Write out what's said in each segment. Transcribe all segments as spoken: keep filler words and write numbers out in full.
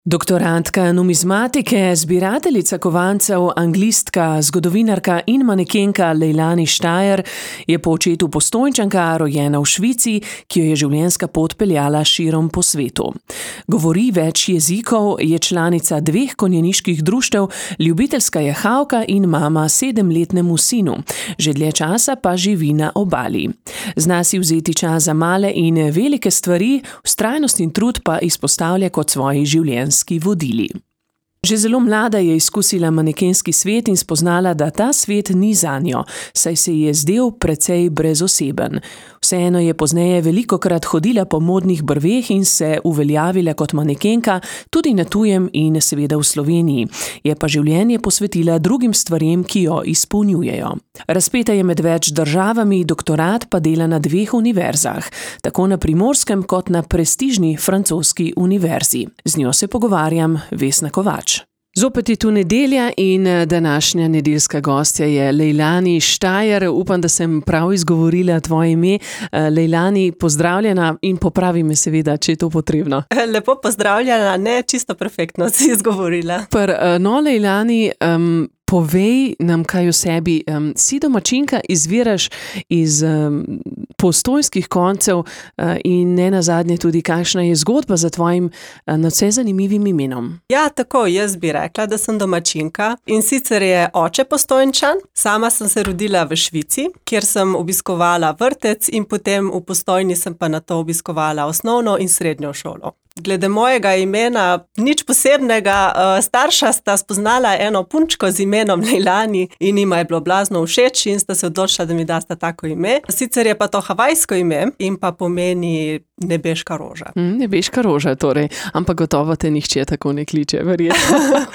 Doktorantka numizmatike, zbirateljica kovancev, anglistka, zgodovinarka in manekenka Leilani Steyr je po očetu Postojnčanka rojena v Švici, ki jo je življenjska pot peljala širom po svetu. Govori več jezikov, je članica dveh konjeniških društev, ljubiteljska jahalka in mama sedemletnemu sinu. Že dlje časa pa živi na obali. Zna si vzeti čas za male in velike stvari, vztrajnost in trud pa izpostavlja kot svoji življenjski vodili. Že zelo mlada je izkusila manekenski svet in spoznala, da ta svet ni zanjo, saj se ji je zdel precej brezoseben. Vseeno je pozneje velikokrat hodila po modnih brveh in se uveljavila kot manekenka tudi na tujem in seveda v Sloveniji. Je pa življenje posvetila drugim stvarem, ki jo izpolnjujejo. Razpeta je med več državami, doktorat pa dela na dveh univerzah, tako na Primorskem kot na prestižni francoski univerzi. Z njo se pogovarjam, Vesna Kovač. Zopet je tu nedelja in današnja nedeljska gostja je Leilani Steyr. Upam, da sem prav izgovorila tvoje ime. Leilani, pozdravljena in popravi me seveda, če je to potrebno. Lepo pozdravljena, ne, čisto perfektno si izgovorila. Pr, no, Leilani, um, povej nam kaj o sebi. Um, si domačinka, izviraš iz um, postojnskih koncev uh, in ne nazadnje tudi, kakšna je zgodba za tvojim uh, nadvse zanimivim imenom. Ja, tako, jaz bi rekla, da sem domačinka in sicer je oče Postojnčan. Sama sem se rodila v Švici, kjer sem obiskovala vrtec in potem v Postojni sem pa nato obiskovala osnovno in srednjo šolo. Glede mojega imena, nič posebnega, starša sta spoznala eno punčko z imenom Leilani in jima je bilo blazno všeč in sta se odločila, da mi dasta tako ime. Sicer je pa to havajsko ime in pa pomeni nebeška roža. Mm, nebeška roža, torej. Ampak gotovo te nihče tako ne kliče, verjetno.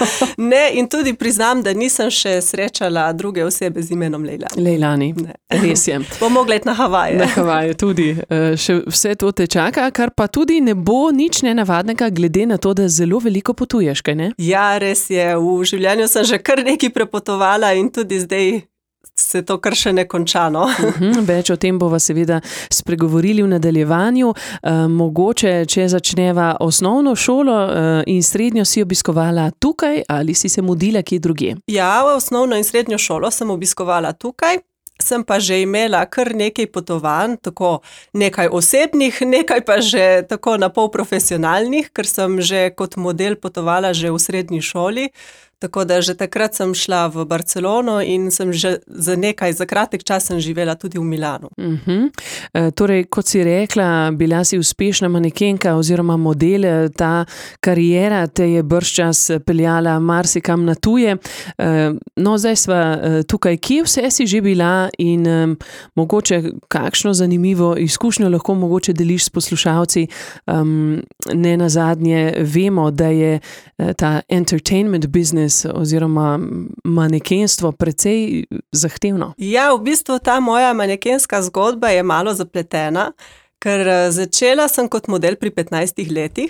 Ne, in tudi priznam, da nisem še srečala druge osebe z imenom Leilani. Leilani, res je. Bom mogla iti na Havaje. Na Havaje tudi. Še vse to te čaka, kar pa tudi ne bo nič nenavadnega, glede na to, da zelo veliko potuješ, kaj ne? Ja, res je. V življenju sem že kar nekaj prepotovala in tudi zdaj se to kar še ne končano. Uhum, več o tem bova seveda spregovorili v nadaljevanju. E, mogoče, če začneva osnovno šolo e, in srednjo si obiskovala tukaj ali si se mudila kje drugje? Ja, osnovno in srednjo šolo sem obiskovala tukaj. Sem pa že imela kar nekaj potovanj, tako nekaj osebnih, nekaj pa že tako na pol profesionalnih, ker sem že kot model potovala že v srednji šoli. Tako da že takrat sem šla v Barcelono in sem že za nekaj, za kratek čas sem živela tudi v Milanu. Uh-huh. E, torej, kot si rekla, bila si uspešna manekenka oziroma model, ta karijera te je bržčas peljala marsikam na tuje. E, no, zdaj sva tukaj, kje vse si že bila in um, mogoče kakšno zanimivo izkušnjo lahko mogoče deliš s poslušalci. Um, ne nazadnje vemo, da je ta entertainment business oziroma manekenstvo precej zahtevno. Ja, v bistvu ta moja manekenska zgodba je malo zapletena, ker začela sem kot model pri petnajstih letih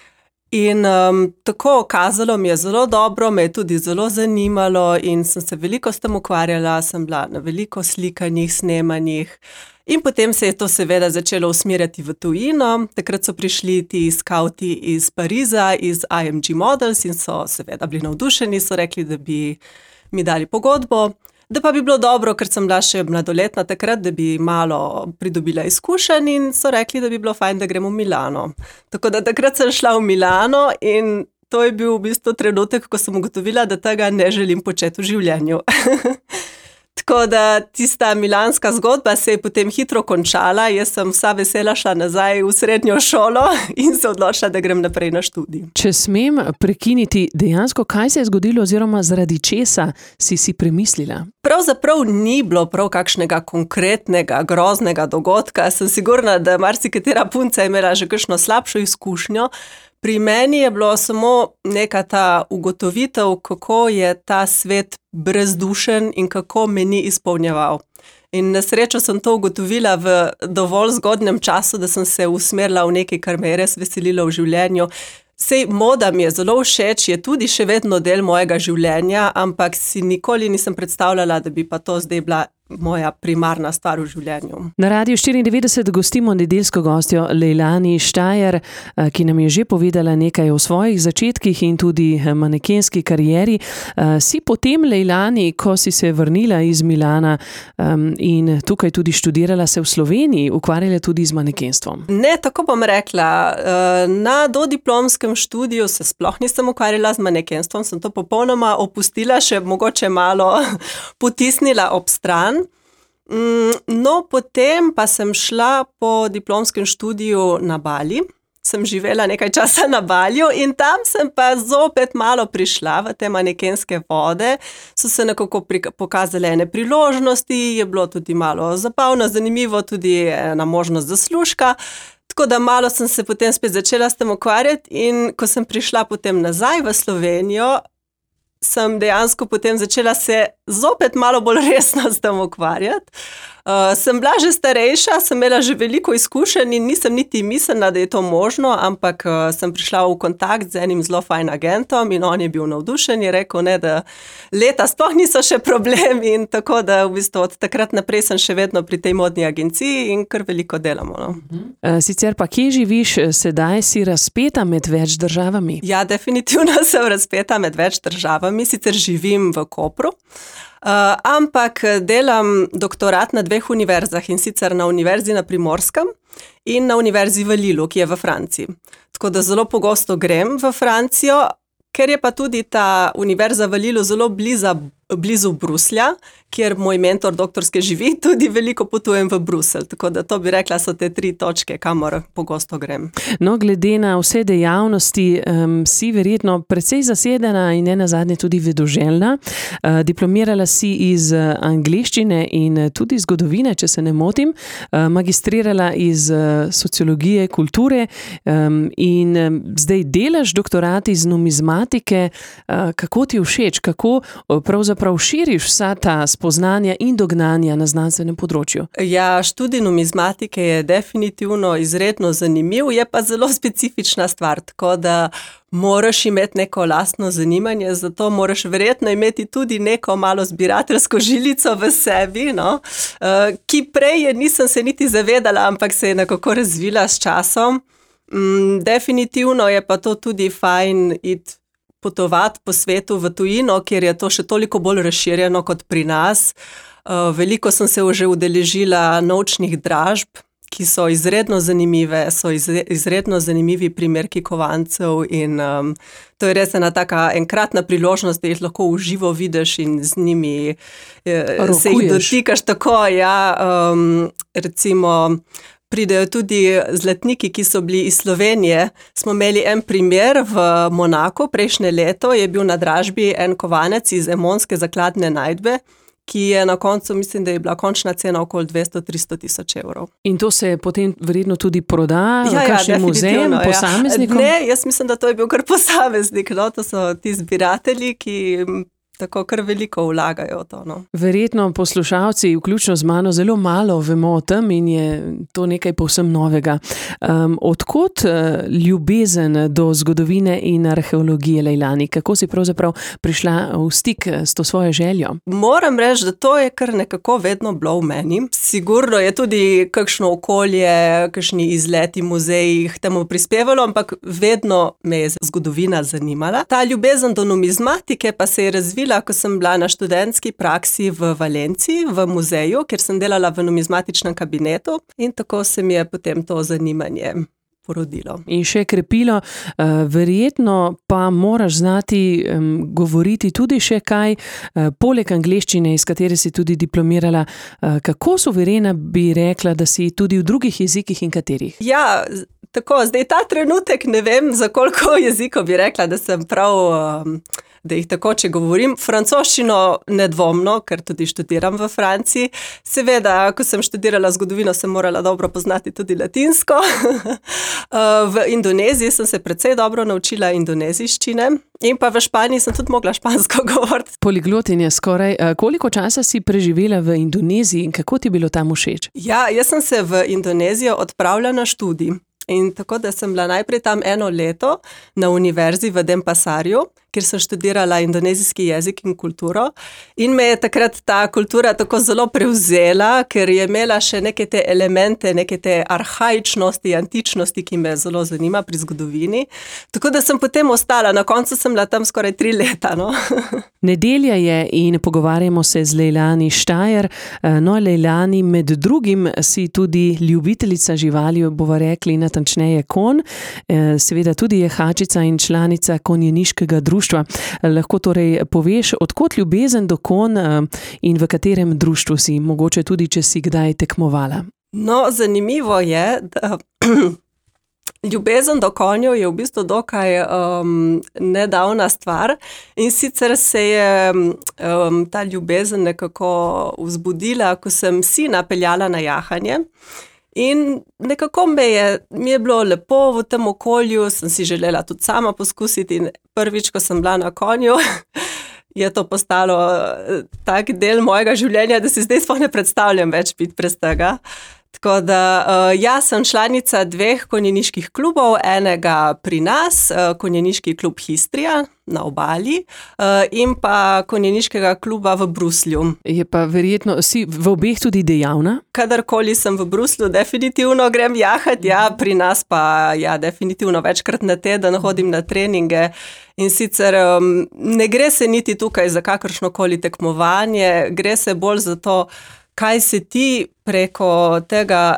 in um, tako kazalo mi je zelo dobro, me je tudi zelo zanimalo in sem se veliko s tem ukvarjala, sem bila na veliko slikanjih, snemanjih. In potem se je to seveda začelo usmerjati v tujino. Takrat so prišli ti skauti iz Pariza, iz I M G Models in so seveda bili navdušeni, so rekli, da bi mi dali pogodbo, da pa bi bilo dobro, ker sem bila še mladoletna takrat, da bi malo pridobila izkušenj in so rekli, da bi bilo fajn, da gremo v Milano. Tako da takrat sem šla v Milano in to je bil v bistvu trenutek, ko sem ugotovila, da tega ne želim početi v življenju. Tako da tista milanska zgodba se je potem hitro končala, jaz sem vsa vesela šla nazaj v srednjo šolo in se odločila, da grem naprej na študij. Če smem prekiniti, dejansko kaj se je zgodilo oziroma zaradi česa si si premislila? Pravzaprav ni bilo prav kakšnega konkretnega, groznega dogodka. Sem sigurna, da marsikatera punca je imela že kakšno slabšo izkušnjo. Pri meni je bilo samo neka ta ugotovitev, kako je ta svet brezdušen in kako me ni izpolnjeval. In na srečo sem to ugotovila v dovolj zgodnem času, da sem se usmerila v nekaj, kar me je res veselilo v življenju. Sej moda mi je zelo všeč, je tudi še vedno del mojega življenja, ampak si nikoli nisem predstavljala, da bi pa to zdaj bila moja primarna stvar v življenju. Na Radiu štiriindevetdeset gostimo nedeljsko gostjo Leilani Steyr, ki nam je že povedala nekaj o svojih začetkih in tudi manekenski karieri. Si potem, Leilani, ko si se vrnila iz Milana in tukaj tudi študirala, se v Sloveniji ukvarjala tudi z manekenstvom? Ne, tako bom rekla. Na dodiplomskem študiju se sploh nisem ukvarjala z manekenstvom, sem to popolnoma opustila, še mogoče malo potisnila ob stran. No, potem pa sem šla po diplomskem študiju na Bali. Sem živela nekaj časa na Baliju in tam sem pa zopet malo prišla v te manekenske vode. So se nekako pokazale ene priložnosti, je bilo tudi malo zabavno, zanimivo, tudi ena možnost zaslužka. Tako da malo sem se potem spet začela s tem ukvarjati in ko sem prišla potem nazaj v Slovenijo, sem dejansko potem začela se zopet malo bolj resno s tem ukvarjati. Uh, sem bila že starejša, sem imela že veliko izkušenj in nisem niti mislila, da je to možno, ampak uh, sem prišla v kontakt z enim zelo fajn agentom in on je bil navdušen, je rekel, ne, da leta sploh niso še problem in tako da v bistvu od takrat naprej sem še vedno pri tej modni agenciji in kar veliko delamo. No. Uh, sicer pa kje živiš sedaj, si razpeta med več državami? Ja, definitivno sem razpeta med več državami, sicer živim v Kopru. Uh, ampak delam doktorat na dveh univerzah in sicer na Univerzi na Primorskem in na Univerzi v Lillu, ki je v Franciji. Tako da zelo pogosto grem v Francijo, ker je pa tudi ta Univerza v Lillu zelo bliza, blizu Bruslja, kjer moj mentor doktorske živi, tudi veliko potujem v Bruselj. Tako da to bi rekla, so te tri točke, kamor pogosto grem. No, glede na vse dejavnosti, um, si verjetno precej zasedena in ne nazadnje tudi vedoželjna. Uh, diplomirala si iz angleščine in tudi zgodovine, če se ne motim. Uh, magistrirala iz uh, sociologije, kulture um, in um, zdaj delaš doktorat iz numizmatike. Uh, kako ti všeč, kako uh, pravzaprav širiš vsa ta spoznanja in dognanja na znanstvenem področju? Ja, študij numizmatike je definitivno izredno zanimiv, je pa zelo specifična stvar, tako da moraš imeti neko lastno zanimanje, zato moraš verjetno imeti tudi neko malo zbirateljsko žilico v sebi, no? Ki prej je nisem se niti zavedala, ampak se je nekako razvila s časom. Definitivno je pa to tudi fajn iti potovati po svetu v tujino, kjer je to še toliko bolj razširjeno kot pri nas. Veliko sem se že udeležila naučnih dražb, ki so izredno zanimive, so izredno zanimivi primerki kovancev in um, to je res ena taka enkratna priložnost, da jih lahko v živo vidiš in z njimi eh, se jih dotikaš tako, ja, um, recimo pridejo tudi zlatniki, ki so bili iz Slovenije. Smo imeli en primer v Monaku, prejšnje leto je bil na dražbi en kovanec iz emonske zakladne najdbe, ki je na koncu, mislim, da je bila končna cena okoli dvesto do tristo tisoč evrov. In to se potem verjetno tudi proda v ja, kakšnem ja, muzeju, posameznikom? Ja. Ne, jaz mislim, da to je bil kar posameznik, no? To so ti zbiratelji, ki tako kar veliko vlagajo v to. No. Verjetno poslušalci, vključno z mano, zelo malo vemo o tem in je to nekaj povsem novega. Um, odkot uh, ljubezen do zgodovine in arheologije, Leilani? Kako si pravzaprav prišla v stik s to svojo željo? Moram reči, da to je kar nekako vedno bilo v meni. Sigurno je tudi kakšno okolje, kakšni izleti, muzeji temu prispevalo, ampak vedno me je zgodovina zanimala. Ta ljubezen do numizmatike pa se je razvila, ko sem bila na študentski praksi v Valenciji, v muzeju, kjer sem delala v numizmatičnem kabinetu in tako se mi je potem to zanimanje porodilo. In še krepilo, verjetno pa moraš znati govoriti tudi še kaj, poleg angleščine, iz katere si tudi diplomirala. Kako suverena bi rekla, da si tudi v drugih jezikih in katerih? Ja, tako, zdaj ta trenutek ne vem, za koliko jezikov bi rekla, da sem prav... da jih tako, če govorim, francoščino nedvomno, ker tudi študiram v Franciji. Seveda, ko sem študirala zgodovino, sem morala dobro poznati tudi latinsko. V Indoneziji sem se precej dobro naučila indonezijščine in pa v Španiji sem tudi mogla špansko govoriti. Poliglotinja skoraj. Koliko časa si preživela v Indoneziji in kako ti je bilo tam všeč? Ja, jaz sem se v Indonezijo odpravila na študij. In tako, da sem bila najprej tam eno leto na univerzi v Denpasarju, kjer sem študirala indonezijski jezik in kulturo. In me je takrat ta kultura tako zelo prevzela, ker je imela še neke te elemente, neke te arhaičnosti, antičnosti, ki me zelo zanima pri zgodovini. Tako da sem potem ostala, na koncu sem bila tam skoraj tri leta. No? Nedelja je in pogovarjamo se z Leilani Štajer. No, Leilani, med drugim si tudi ljubiteljica živali, bova rekli natančneje konj. Seveda tudi je hačica in članica konjeniškega društva. Lahko torej poveš, odkot ljubezen do konj in v katerem društvu si, mogoče tudi, če si kdaj tekmovala? No, zanimivo je, da ljubezen do konjev je v bistvu dokaj um, nedavna stvar in sicer se je um, ta ljubezen nekako vzbudila, ko sem sina peljala na jahanje. In nekako me je, mi je bilo lepo v tem okolju, sem si želela tudi sama poskusiti in prvič, ko sem bila na konju, je to postalo tak del mojega življenja, da si zdaj sploh ne predstavljam več biti brez tega. Tako da uh, jaz sem članica dveh konjeniških klubov, enega pri nas, uh, konjeniški klub Histrija na Obali uh, in pa konjeniškega kluba v Bruslju. Je pa verjetno, si v obeh tudi dejavna? Kadarkoli sem v Bruslju, definitivno grem jahati, ja, pri nas pa ja, definitivno večkrat na teden hodim na treninge. In sicer um, ne gre se niti tukaj za kakršnokoli tekmovanje, gre se bolj za to, kaj se ti preko tega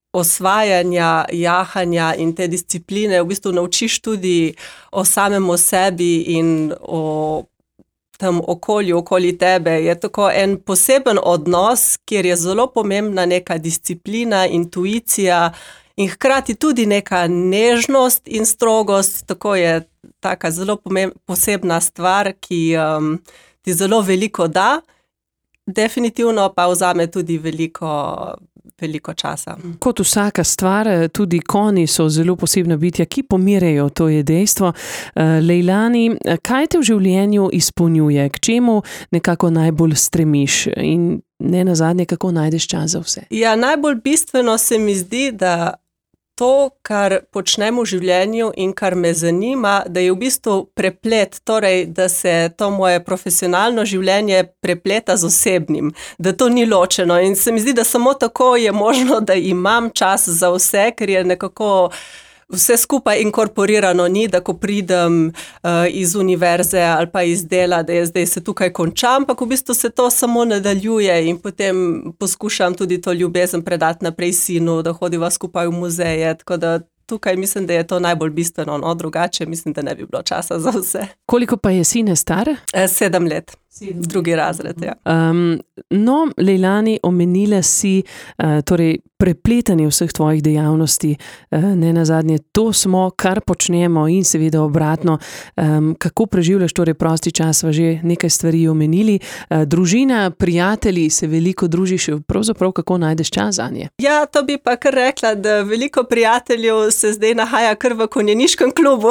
osvajanja, jahanja in te discipline v bistvu naučiš tudi o samem sebi in o tem okolju okoli tebe. Je tako en poseben odnos, kjer je zelo pomembna neka disciplina, intuicija in hkrati tudi neka nežnost in strogost. Tako je taka zelo pomemb- posebna stvar, ki um, ti zelo veliko da. Definitivno pa vzame tudi veliko, veliko časa. Kot vsaka stvar, tudi konji so zelo posebna bitja, ki pomirjajo, to je dejstvo. Leilani, kaj te v življenju izpolnjuje, k čemu nekako najbolj stremiš in ne nazadnje, kako najdeš čas za vse? Ja, najbolj bistveno se mi zdi, da to, kar počnem v življenju in kar me zanima, da je v bistvu preplet, torej, da se to moje profesionalno življenje prepleta z osebnim, da to ni ločeno. In se mi zdi, da samo tako je možno, da imam čas za vse, ker je nekako vse skupaj inkorporirano, ni, da ko pridem uh, iz univerze ali pa iz dela, da je zdaj se tukaj končam, ampak v bistvu se to samo nadaljuje in potem poskušam tudi to ljubezen predati naprej sinu, da hodiva skupaj v muzeje, tako da tukaj mislim, da je to najbolj bistveno, no, drugače mislim, da ne bi bilo časa za vse. Koliko pa je sine star? E, sedem let. Drugi razred, ja. Um, no, Leilani, omenila si uh, torej prepletanje vseh tvojih dejavnosti, uh, ne nazadnje to smo, kar počnemo in seveda obratno. Um, kako preživljaš torej prosti čas, sva že nekaj stvari omenili. Uh, družina, prijatelji, se veliko družiš, pravzaprav kako najdeš čas zanje? Ja, to bi pa kar rekla, da veliko prijateljev se zdaj nahaja kar v konjeniškem klubu,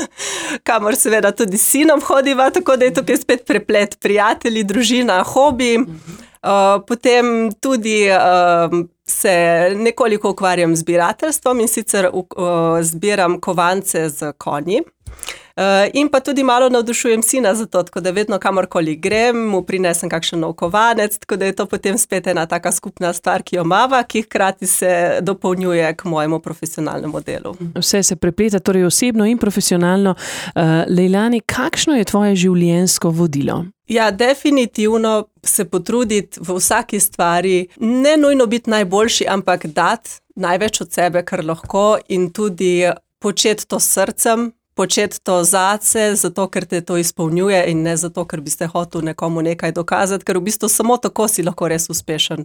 kamor seveda tudi s sinom hodiva, tako da je tukaj spet preplet prijatelji, družina, hobi. Uh, potem tudi uh, se nekoliko ukvarjam z zbirateljstvom in sicer uh, zbiram kovance z konji. Uh, in pa tudi malo navdušujem sina za to, tako da vedno kamorkoli grem, mu prinesem kakšen nov kovanec, tako da je to potem spet ena taka skupna stvar, ki jo imava, ki hkrati se dopolnjuje k mojemu profesionalnemu delu. Vse se prepleta, torej osebno in profesionalno. Uh, Leilani, kakšno je tvoje življenjsko vodilo? Ja, definitivno se potruditi v vsaki stvari, ne nujno biti najboljši, ampak dati največ od sebe, kar lahko in tudi početi to s srcem, početi to zase, zato ker te to izpolnjuje in ne zato, ker bi se hotel nekomu nekaj dokazati, ker v bistvu samo tako si lahko res uspešen.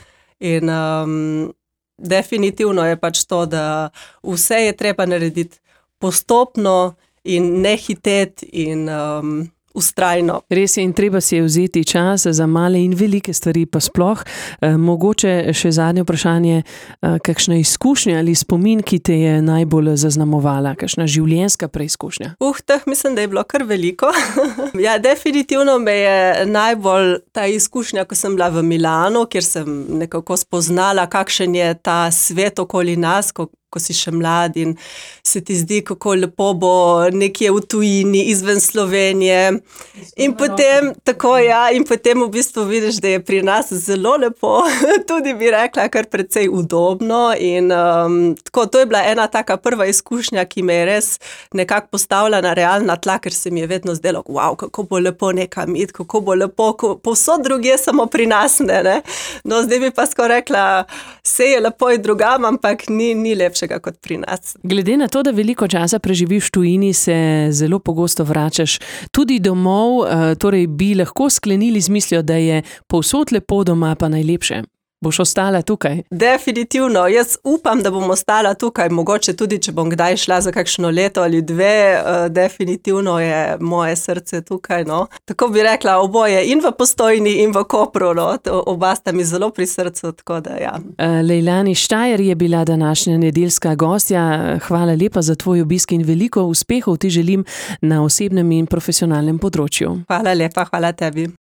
In um, definitivno je pač to, da vse je treba narediti postopno in ne hiteti in um, vztrajno. Res je, in treba si je vzeti čas za male in velike stvari pa sploh. E, mogoče še zadnje vprašanje, e, kakšna izkušnja ali spomin, ki te je najbolj zaznamovala, kakšna življenjska preizkušnja? Uh, teh mislim, da je bilo kar veliko. Ja, definitivno me je najbolj ta izkušnja, ko sem bila v Milanu, kjer sem nekako spoznala, kakšen je ta svet okoli nas, ko ko si še mlad in se ti zdi, kako lepo bo nekje v tujini, izven Slovenije. In potem, tako, ja, in potem v bistvu vidiš, da je pri nas zelo lepo, tudi bi rekla, kar precej udobno. In um, tako, to je bila ena taka prva izkušnja, ki me je res nekako postavila na realna tla, ker se mi je vedno zdelo, wow, kako bo lepo nekam iti, kako bo lepo, povsod drugje, samo pri nas ne, ne. No, zdaj bi pa skoraj rekla, vse je lepo in drugam, ampak ni, ni lepšega kot pri nas. Glede na to, da veliko časa preživiš v tujini, se zelo pogosto vračaš tudi domov, torej bi lahko sklenili z mislijo, da je povsod lepo, doma pa najlepše. Boš ostala tukaj? Definitivno. Jaz upam, da bom ostala tukaj. Mogoče tudi, če bom kdaj šla za kakšno leto ali dve, definitivno je moje srce tukaj, no. Tako bi rekla, oboje in v Postojni in v Kopru, no. Oba sta mi zelo pri srcu, tako da ja. Leilani Steyr je bila današnja nedeljska gostja. Hvala lepa za tvoj obisk in veliko uspehov ti želim na osebnem in profesionalnem področju. Hvala lepa, hvala tebi.